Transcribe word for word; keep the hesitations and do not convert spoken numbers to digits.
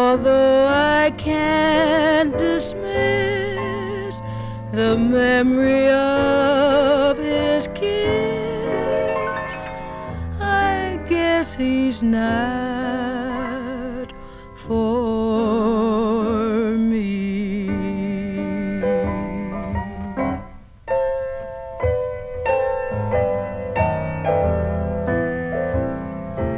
although I can't dismiss the memory of his kiss. I guess he's nice.